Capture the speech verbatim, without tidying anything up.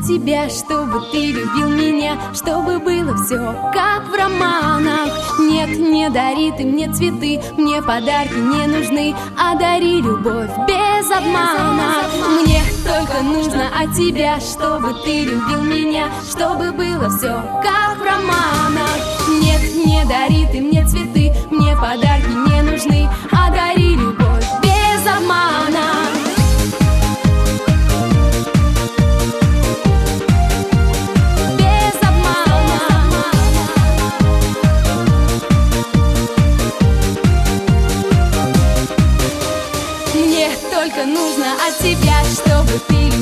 от тебя, чтобы ты любил меня, чтобы было все как в романах. Нет, не дари ты мне цветы, мне подарки не нужны, а дари любовь без обмана. Мне только нужно от тебя, чтобы ты любил меня, чтобы было все как в романах. Нет, не дари ты мне цветы, мне подарки не нужны, а дари любовь без обмана. Только нужно от тебя, чтобы ты